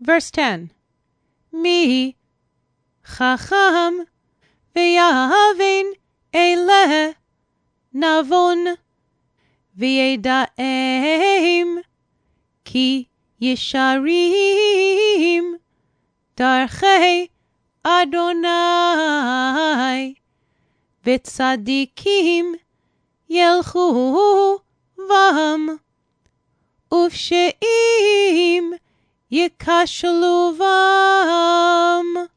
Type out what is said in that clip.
Verse 10. Mi chacham v'yahavin eleh navon v'yedaim ki yisharim darchei Adonai v'tzadikim yelchu vam ufsheim yikashlu vam.